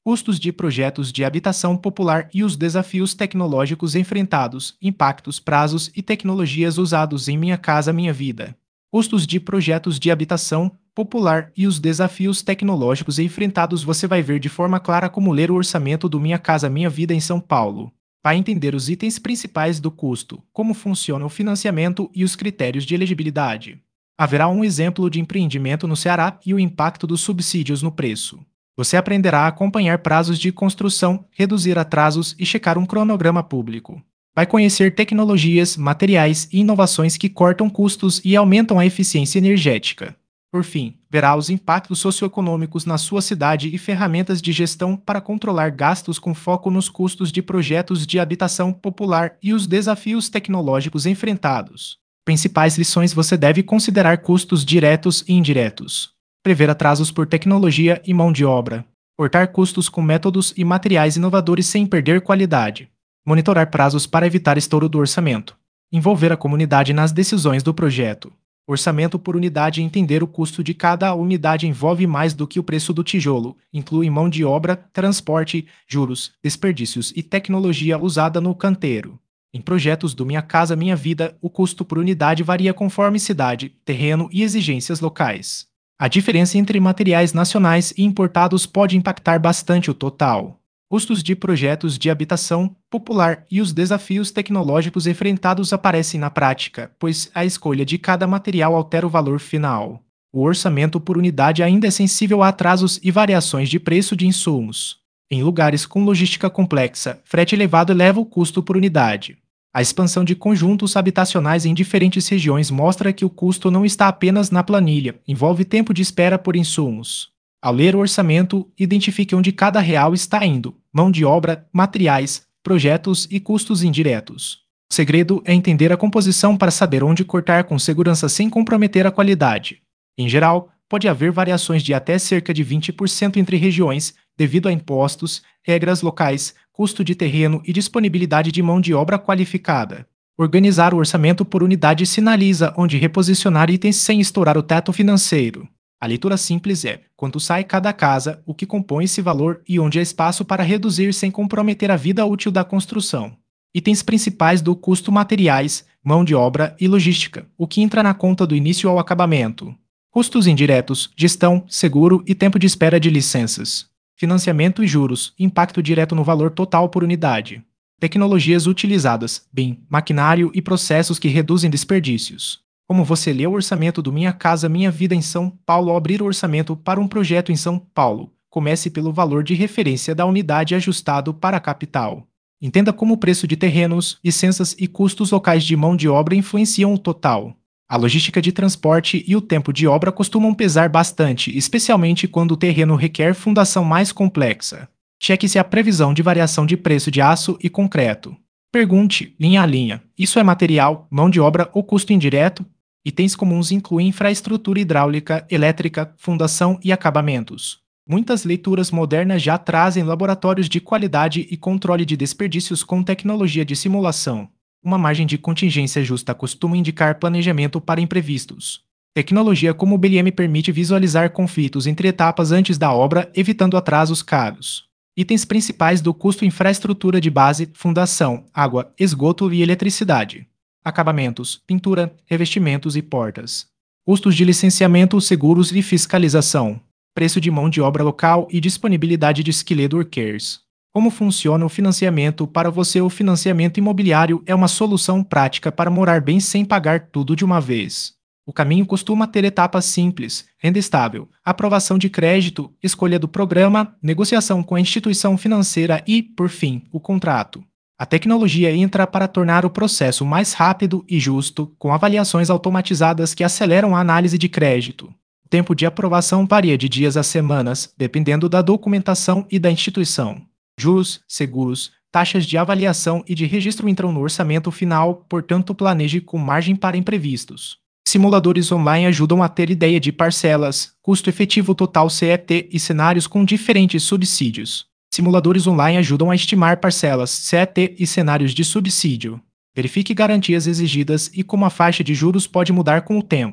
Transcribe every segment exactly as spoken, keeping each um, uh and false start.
Custos de projetos de habitação popular e os desafios tecnológicos enfrentados, impactos, prazos e tecnologias usados em Minha Casa Minha Vida. Custos de projetos de habitação popular e os desafios tecnológicos enfrentados. Você vai ver de forma clara como ler o orçamento do Minha Casa Minha Vida em São Paulo. Vai entender os itens principais do custo, como funciona o financiamento e os critérios de elegibilidade. Haverá um exemplo de empreendimento no Ceará e o impacto dos subsídios no preço. Você aprenderá a acompanhar prazos de construção, reduzir atrasos e checar um cronograma público. Vai conhecer tecnologias, materiais e inovações que cortam custos e aumentam a eficiência energética. Por fim, verá os impactos socioeconômicos na sua cidade e ferramentas de gestão para controlar gastos com foco nos custos de projetos de habitação popular e os desafios tecnológicos enfrentados. Principais lições: você deve considerar custos diretos e indiretos. Prever atrasos por tecnologia e mão de obra. Cortar custos com métodos e materiais inovadores sem perder qualidade. Monitorar prazos para evitar estouro do orçamento. Envolver a comunidade nas decisões do projeto. Orçamento por unidade. Entender o custo de cada unidade envolve mais do que o preço do tijolo. Inclui mão de obra, transporte, juros, desperdícios e tecnologia usada no canteiro. Em projetos do Minha Casa Minha Vida, o custo por unidade varia conforme cidade, terreno e exigências locais. A diferença entre materiais nacionais e importados pode impactar bastante o total. Custos de projetos de habitação popular e os desafios tecnológicos enfrentados aparecem na prática, pois a escolha de cada material altera o valor final. O orçamento por unidade ainda é sensível a atrasos e variações de preço de insumos. Em lugares com logística complexa, frete elevado eleva o custo por unidade. A expansão de conjuntos habitacionais em diferentes regiões mostra que o custo não está apenas na planilha, envolve tempo de espera por insumos. Ao ler o orçamento, identifique onde cada real está indo: mão de obra, materiais, projetos e custos indiretos. O segredo é entender a composição para saber onde cortar com segurança sem comprometer a qualidade. Em geral, pode haver variações de até cerca de vinte por cento entre regiões, devido a impostos, regras locais, custo de terreno e disponibilidade de mão de obra qualificada. Organizar o orçamento por unidade sinaliza onde reposicionar itens sem estourar o teto financeiro. A leitura simples é: quanto sai cada casa, o que compõe esse valor e onde há espaço para reduzir sem comprometer a vida útil da construção. Itens principais do custo: materiais, mão de obra e logística, o que entra na conta do início ao acabamento. Custos indiretos: gestão, seguro e tempo de espera de licenças. Financiamento e juros, impacto direto no valor total por unidade. Tecnologias utilizadas: B I M, maquinário e processos que reduzem desperdícios. Como você lê o orçamento do Minha Casa Minha Vida em São Paulo? Ao abrir o orçamento para um projeto em São Paulo, comece pelo valor de referência da unidade ajustado para a capital. Entenda como o preço de terrenos, licenças e custos locais de mão de obra influenciam o total. A logística de transporte e o tempo de obra costumam pesar bastante, especialmente quando o terreno requer fundação mais complexa. Cheque se há previsão de variação de preço de aço e concreto. Pergunte, linha a linha: isso é material, mão de obra ou custo indireto? Itens comuns incluem infraestrutura hidráulica, elétrica, fundação e acabamentos. Muitas leituras modernas já trazem laboratórios de qualidade e controle de desperdícios com tecnologia de simulação. Uma margem de contingência justa costuma indicar planejamento para imprevistos. Tecnologia como o B L M permite visualizar conflitos entre etapas antes da obra, evitando atrasos caros. Itens principais do custo: infraestrutura de base, fundação, água, esgoto e eletricidade. Acabamentos: pintura, revestimentos e portas. Custos de licenciamento, seguros e fiscalização. Preço de mão de obra local e disponibilidade de skilled workers. Como funciona o financiamento para você? O financiamento imobiliário é uma solução prática para morar bem sem pagar tudo de uma vez. O caminho costuma ter etapas simples: renda estável, aprovação de crédito, escolha do programa, negociação com a instituição financeira e, por fim, o contrato. A tecnologia entra para tornar o processo mais rápido e justo, com avaliações automatizadas que aceleram a análise de crédito. O tempo de aprovação varia de dias a semanas, dependendo da documentação e da instituição. Juros, seguros, taxas de avaliação e de registro entram no orçamento final, portanto planeje com margem para imprevistos. Simuladores online ajudam a ter ideia de parcelas, custo efetivo total C E T e cenários com diferentes subsídios. Simuladores online ajudam a estimar parcelas, C E T e cenários de subsídio. Verifique garantias exigidas e como a faixa de juros pode mudar com o tempo.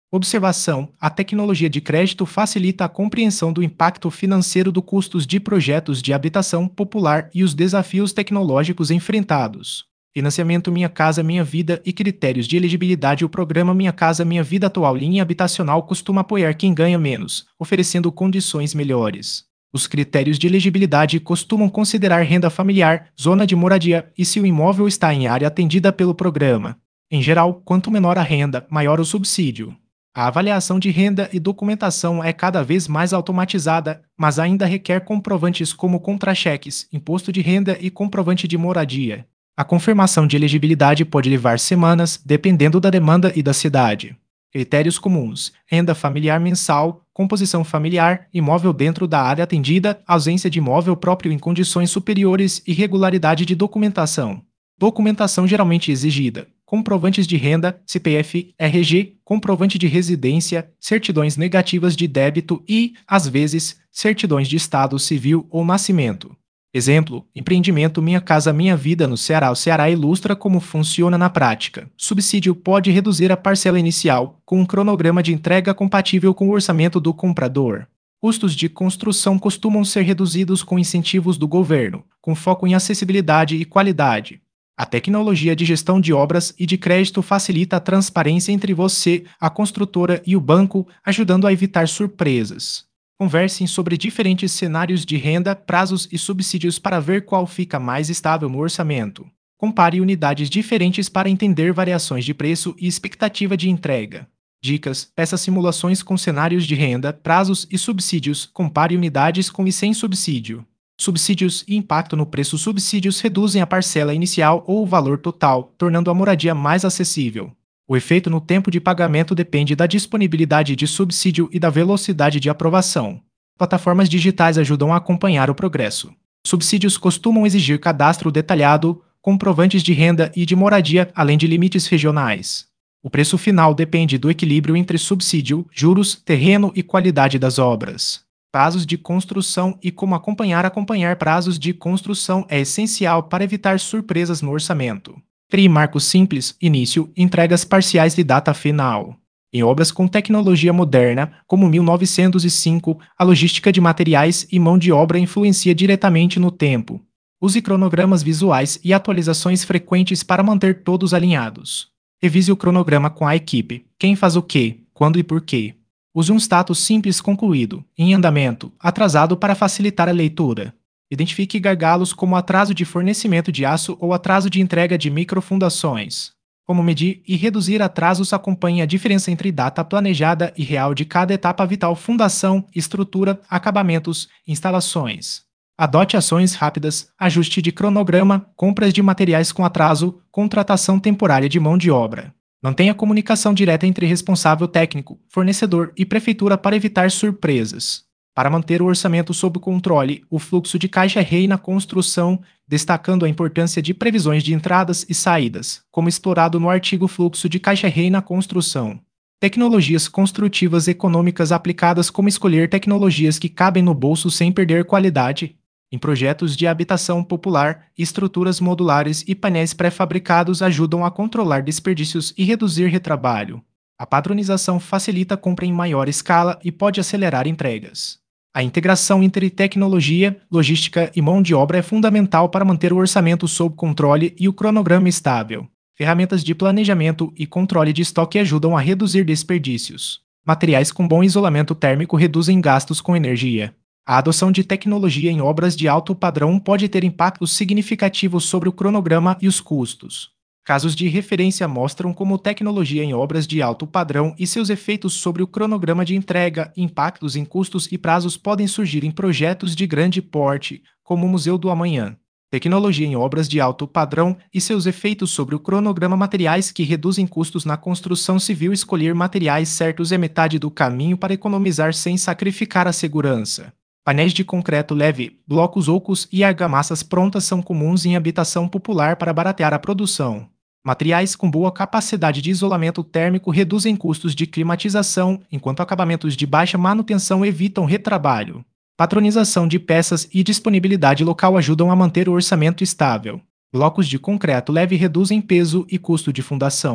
Observação: a tecnologia de crédito facilita a compreensão do impacto financeiro dos custos de projetos de habitação popular e os desafios tecnológicos enfrentados. Financiamento Minha Casa Minha Vida e critérios de elegibilidade. O programa Minha Casa Minha Vida atual linha habitacional costuma apoiar quem ganha menos, oferecendo condições melhores. Os critérios de elegibilidade costumam considerar renda familiar, zona de moradia e se o imóvel está em área atendida pelo programa. Em geral, quanto menor a renda, maior o subsídio. A avaliação de renda e documentação é cada vez mais automatizada, mas ainda requer comprovantes como contra-cheques, imposto de renda e comprovante de moradia. A confirmação de elegibilidade pode levar semanas, dependendo da demanda e da cidade. Critérios comuns: renda familiar mensal, composição familiar, imóvel dentro da área atendida, ausência de imóvel próprio em condições superiores e regularidade de documentação. Documentação geralmente exigida: comprovantes de renda, C P F, R G, comprovante de residência, certidões negativas de débito e, às vezes, certidões de estado civil ou nascimento. Exemplo: empreendimento Minha Casa Minha Vida no Ceará. O Ceará ilustra como funciona na prática. Subsídio pode reduzir a parcela inicial, com um cronograma de entrega compatível com o orçamento do comprador. Custos de construção costumam ser reduzidos com incentivos do governo, com foco em acessibilidade e qualidade. A tecnologia de gestão de obras e de crédito facilita a transparência entre você, a construtora e o banco, ajudando a evitar surpresas. Conversem sobre diferentes cenários de renda, prazos e subsídios para ver qual fica mais estável no orçamento. Compare unidades diferentes para entender variações de preço e expectativa de entrega. Dicas: peça simulações com cenários de renda, prazos e subsídios. Compare unidades com e sem subsídio. Subsídios e impacto no preço. Subsídios reduzem a parcela inicial ou o valor total, tornando a moradia mais acessível. O efeito no tempo de pagamento depende da disponibilidade de subsídio e da velocidade de aprovação. Plataformas digitais ajudam a acompanhar o progresso. Subsídios costumam exigir cadastro detalhado, comprovantes de renda e de moradia, além de limites regionais. O preço final depende do equilíbrio entre subsídio, juros, terreno e qualidade das obras. Prazos de construção e como acompanhar. Acompanhar prazos de construção é essencial para evitar surpresas no orçamento. Crie marcos simples, início, entregas parciais e data final. Em obras com tecnologia moderna, como mil novecentos e cinco, a logística de materiais e mão de obra influencia diretamente no tempo. Use cronogramas visuais e atualizações frequentes para manter todos alinhados. Revise o cronograma com a equipe. Quem faz o quê, quando e por quê. Use um status simples concluído, em andamento, atrasado para facilitar a leitura. Identifique gargalos como atraso de fornecimento de aço ou atraso de entrega de microfundações. Como medir e reduzir atrasos. Acompanhe a diferença entre data planejada e real de cada etapa vital: fundação, estrutura, acabamentos, instalações. Adote ações rápidas, ajuste de cronograma, compras de materiais com atraso, contratação temporária de mão de obra. Mantenha comunicação direta entre responsável técnico, fornecedor e prefeitura para evitar surpresas. Para manter o orçamento sob controle, o fluxo de caixa rei na construção, destacando a importância de previsões de entradas e saídas, como explorado no artigo Fluxo de caixa rei na construção. Tecnologias construtivas econômicas aplicadas. Como escolher tecnologias que cabem no bolso sem perder qualidade. Em projetos de habitação popular, estruturas modulares e painéis pré-fabricados ajudam a controlar desperdícios e reduzir retrabalho. A padronização facilita a compra em maior escala e pode acelerar entregas. A integração entre tecnologia, logística e mão de obra é fundamental para manter o orçamento sob controle e o cronograma estável. Ferramentas de planejamento e controle de estoque ajudam a reduzir desperdícios. Materiais com bom isolamento térmico reduzem gastos com energia. A adoção de tecnologia em obras de alto padrão pode ter impactos significativos sobre o cronograma e os custos. Casos de referência mostram como tecnologia em obras de alto padrão e seus efeitos sobre o cronograma de entrega, impactos em custos e prazos podem surgir em projetos de grande porte, como o Museu do Amanhã. Tecnologia em obras de alto padrão e seus efeitos sobre o cronograma. Materiais que reduzem custos na construção civil. Escolher materiais certos é metade do caminho para economizar sem sacrificar a segurança. Painéis de concreto leve, blocos ocos e argamassas prontas são comuns em habitação popular para baratear a produção. Materiais com boa capacidade de isolamento térmico reduzem custos de climatização, enquanto acabamentos de baixa manutenção evitam retrabalho. Patronização de peças e disponibilidade local ajudam a manter o orçamento estável. Blocos de concreto leve reduzem peso e custo de fundação.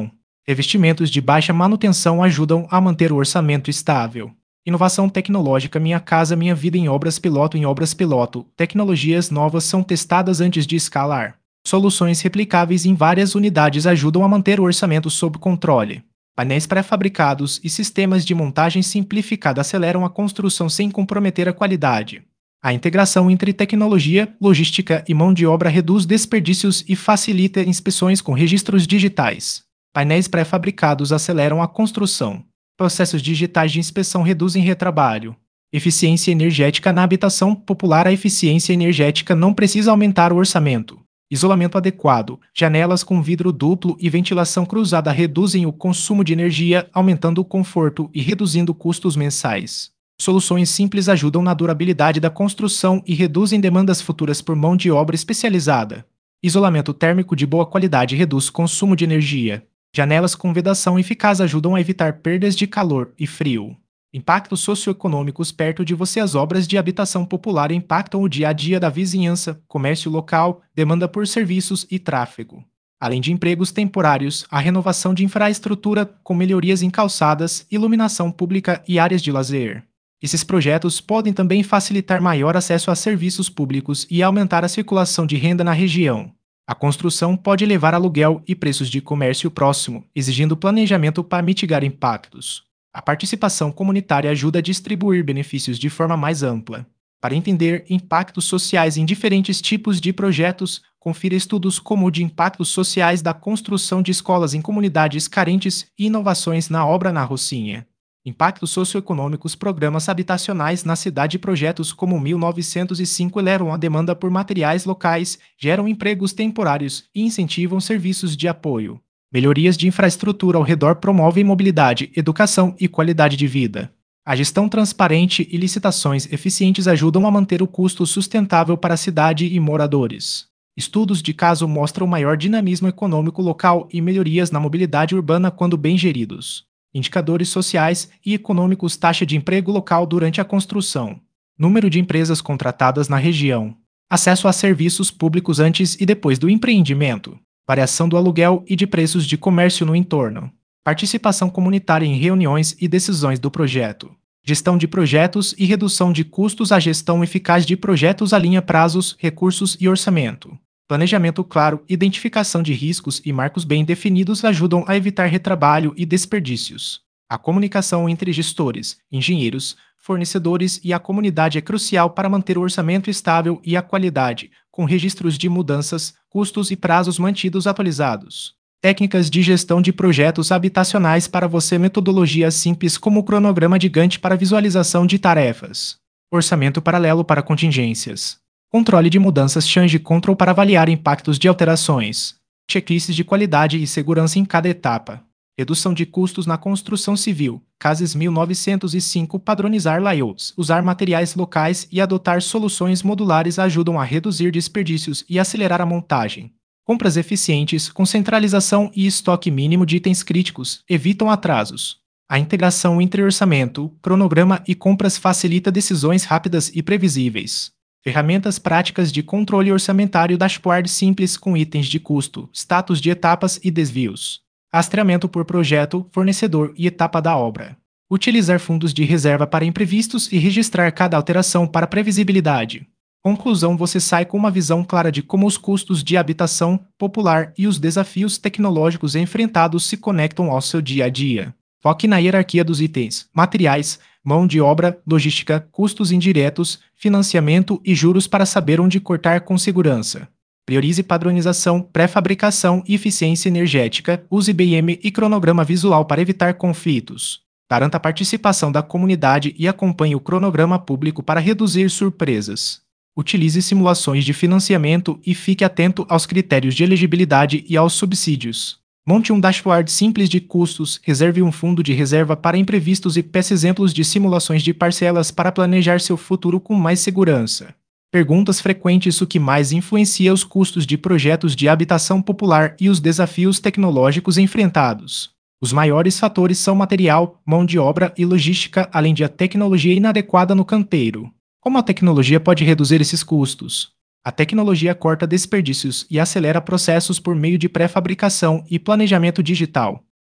Investimentos de baixa manutenção ajudam a manter o orçamento estável. Inovação tecnológica Minha Casa Minha Vida em obras piloto Em obras piloto, tecnologias novas são testadas antes de escalar. Soluções replicáveis em várias unidades ajudam a manter o orçamento sob controle. Painéis pré-fabricados e sistemas de montagem simplificada aceleram a construção sem comprometer a qualidade. A integração entre tecnologia, logística e mão de obra reduz desperdícios e facilita inspeções com registros digitais. Painéis pré-fabricados aceleram a construção. Processos digitais de inspeção reduzem retrabalho. Eficiência energética na habitação popular A eficiência energética não precisa aumentar o orçamento. Isolamento adequado. Janelas com vidro duplo e ventilação cruzada reduzem o consumo de energia, aumentando o conforto e reduzindo custos mensais. Soluções simples ajudam na durabilidade da construção e reduzem demandas futuras por mão de obra especializada. Isolamento térmico de boa qualidade reduz consumo de energia. Janelas com vedação eficaz ajudam a evitar perdas de calor e frio. Impactos socioeconômicos perto de você. As obras de habitação popular impactam o dia a dia da vizinhança, comércio local, demanda por serviços e tráfego. Além de empregos temporários, a renovação de infraestrutura, com melhorias em calçadas, iluminação pública e áreas de lazer. Esses projetos podem também facilitar maior acesso a serviços públicos e aumentar a circulação de renda na região. A construção pode levar a aluguel e preços de comércio próximo, exigindo planejamento para mitigar impactos. A participação comunitária ajuda a distribuir benefícios de forma mais ampla. Para entender impactos sociais em diferentes tipos de projetos, confira estudos como o de impactos sociais da construção de escolas em comunidades carentes e inovações na obra na Rocinha. Impactos socioeconômicos. Programas habitacionais na cidade. Projetos como mil novecentos e cinco elevam a demanda por materiais locais, geram empregos temporários e incentivam serviços de apoio. Melhorias de infraestrutura ao redor promovem mobilidade, educação e qualidade de vida. A gestão transparente e licitações eficientes ajudam a manter o custo sustentável para a cidade e moradores. Estudos de caso mostram maior dinamismo econômico local e melhorias na mobilidade urbana quando bem geridos. Indicadores sociais e econômicos. Taxa de emprego local durante a construção. Número de empresas contratadas na região. Acesso a serviços públicos antes e depois do empreendimento. Variação do aluguel e de preços de comércio no entorno. Participação comunitária em reuniões e decisões do projeto. Gestão de projetos e redução de custos. A gestão eficaz de projetos alinha prazos, recursos e orçamento. Planejamento claro, identificação de riscos e marcos bem definidos ajudam a evitar retrabalho e desperdícios. A comunicação entre gestores, engenheiros, fornecedores e a comunidade é crucial para manter o orçamento estável e a qualidade, com registros de mudanças, custos e prazos mantidos atualizados. Técnicas de gestão de projetos habitacionais para você. Metodologias simples como o cronograma de Gantt para visualização de tarefas. Orçamento paralelo para contingências. Controle de mudanças. Change Control para avaliar impactos de alterações. Checklists de qualidade e segurança em cada etapa. Redução de custos na construção civil. Casas mil novecentos e cinco. Padronizar layouts. Usar materiais locais e adotar soluções modulares ajudam a reduzir desperdícios e acelerar a montagem. Compras eficientes, com centralização e estoque mínimo de itens críticos, evitam atrasos. A integração entre orçamento, cronograma e compras facilita decisões rápidas e previsíveis. Ferramentas práticas de controle orçamentário. Dashboard simples com itens de custo, status de etapas e desvios. Rastreamento por projeto, fornecedor e etapa da obra. Utilizar fundos de reserva para imprevistos e registrar cada alteração para previsibilidade. Conclusão. Você sai com uma visão clara de como os custos de habitação popular e os desafios tecnológicos enfrentados se conectam ao seu dia a dia. Foque na hierarquia dos itens, materiais, mão de obra, logística, custos indiretos, financiamento e juros para saber onde cortar com segurança. Priorize padronização, pré-fabricação e eficiência energética. Use B I M e cronograma visual para evitar conflitos. Garanta a participação da comunidade e acompanhe o cronograma público para reduzir surpresas. Utilize simulações de financiamento e fique atento aos critérios de elegibilidade e aos subsídios. Monte um dashboard simples de custos, reserve um fundo de reserva para imprevistos e peça exemplos de simulações de parcelas para planejar seu futuro com mais segurança. Perguntas frequentes: o que mais influencia os custos de projetos de habitação popular e os desafios tecnológicos enfrentados? Os maiores fatores são material, mão de obra e logística, além de a tecnologia inadequada no canteiro. Como a tecnologia pode reduzir esses custos? A tecnologia corta desperdícios e acelera processos por meio de pré-fabricação e planejamento digital.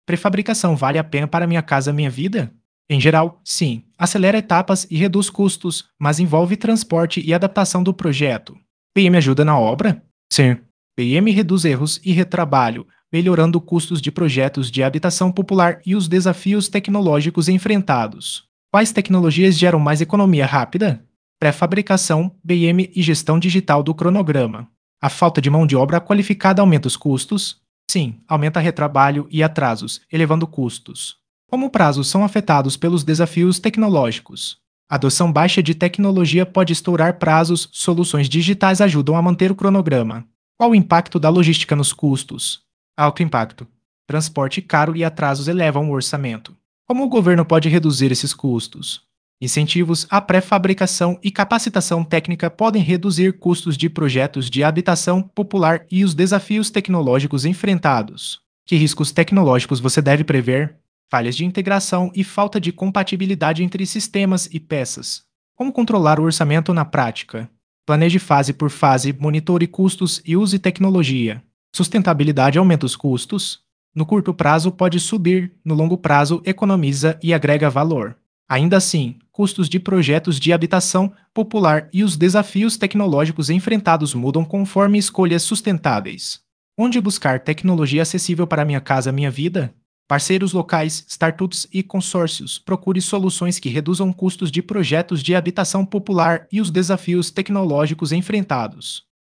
Prefabricação vale a pena para minha casa, minha vida? Em geral, sim. Acelera etapas e reduz custos, mas envolve transporte e adaptação do projeto. P M ajuda na obra? Sim. P M reduz erros e retrabalho, melhorando custos de projetos de habitação popular e os desafios tecnológicos enfrentados. Quais tecnologias geram mais economia rápida? Pré-fabricação, B M e gestão digital do cronograma. A falta de mão de obra qualificada aumenta os custos? Sim, aumenta retrabalho e atrasos, elevando custos. Como prazos são afetados pelos desafios tecnológicos? A adoção baixa de tecnologia pode estourar prazos, soluções digitais ajudam a manter o cronograma. Qual o impacto da logística nos custos? Alto impacto. Transporte caro e atrasos elevam o orçamento. Como o governo pode reduzir esses custos? Incentivos à pré-fabricação e capacitação técnica podem reduzir custos de projetos de habitação popular e os desafios tecnológicos enfrentados. Que riscos tecnológicos você deve prever? Falhas de integração e falta de compatibilidade entre sistemas e peças. Como controlar o orçamento na prática? Planeje fase por fase, monitore custos e use tecnologia. Sustentabilidade aumenta os custos? No curto prazo pode subir, no longo prazo economiza e agrega valor. Ainda assim, custos de projetos de habitação popular e os desafios tecnológicos enfrentados mudam conforme escolhas sustentáveis. Onde buscar tecnologia acessível para minha casa, minha vida? Parceiros locais, startups e consórcios, procure soluções que reduzam custos de projetos de habitação popular e os desafios tecnológicos enfrentados.